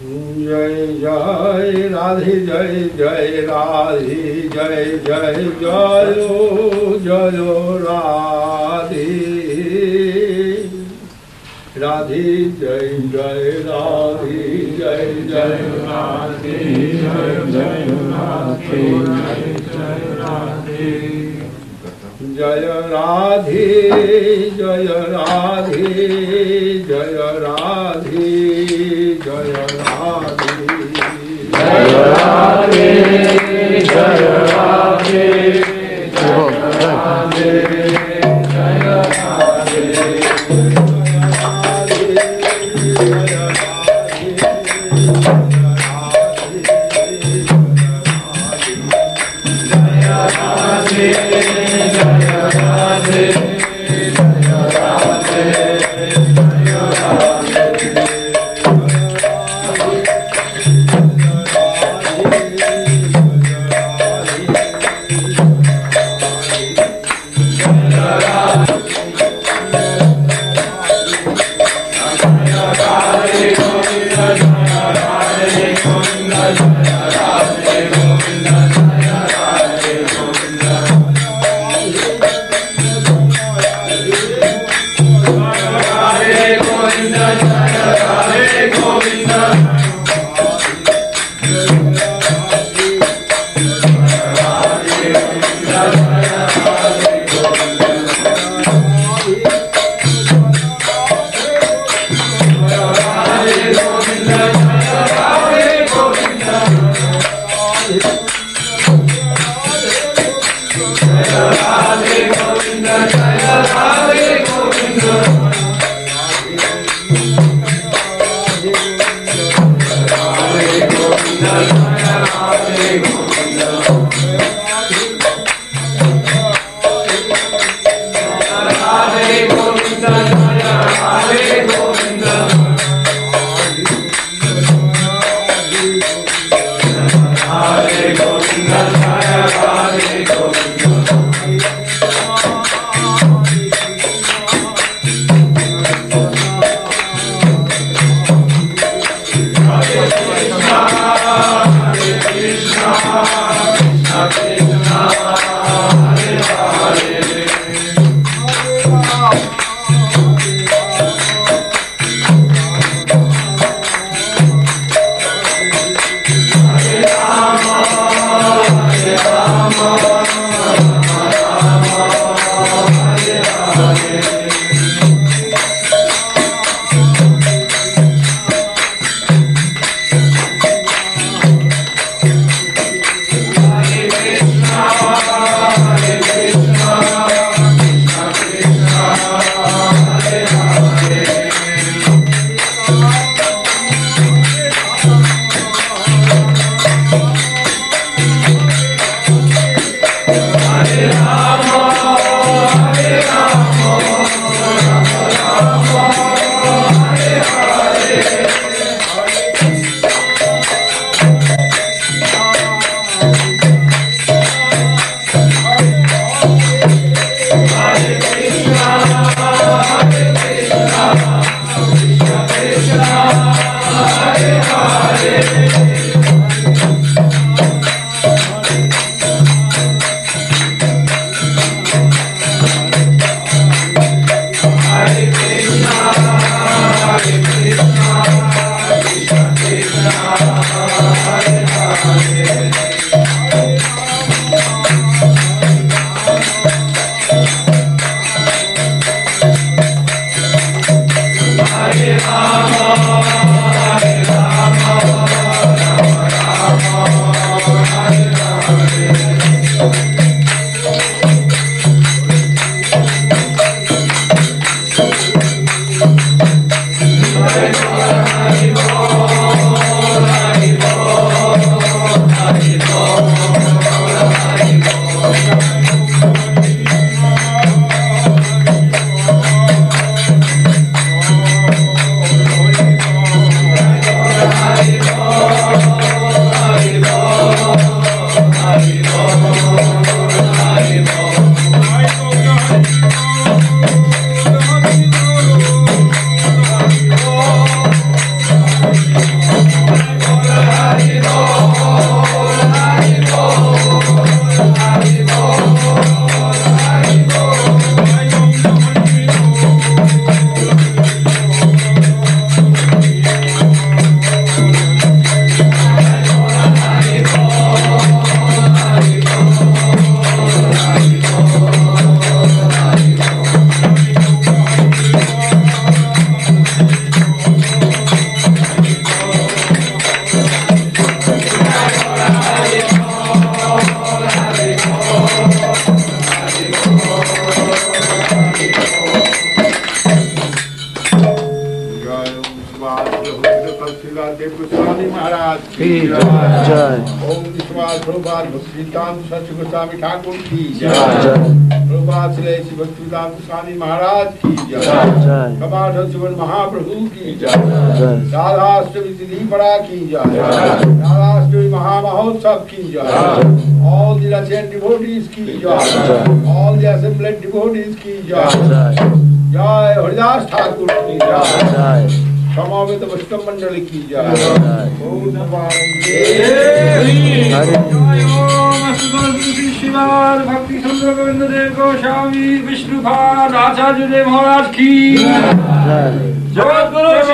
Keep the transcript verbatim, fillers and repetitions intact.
जय जय राधे जय जय राधे जय जय जय जय राधे राधे जय जय राधे जय जय राधे जय जय राधे जय राधे जय राधे जय राधे जय राधे जय राधे जय राधे जय राधे जय राधे की जय। ओम विश्वास प्रभुपाद भक्तिवेदांत सच्चिदानंद गोस्वामी ठाकुर की जय। जय। प्रभुपाद श्री भक्तिवेदांत स्वामी महाराज की जय। जय। कपाट शिवन महाप्रभु की जय। जय। राधाष्टमी तिथि पड़ा की जय। राधाष्टमी महामहोत्सव की जय। All the Russian devotees की जय। All the assembled devotees की जय। जय हरिदास ठाकुर की जय। समावेत वैष्णव मंडल की जय। ओम भगवान शिवार भक्ति सुंदर गोविंद देव गोस्वामी विष्णुपाद आचार्य देव महाराज की जगत गुरु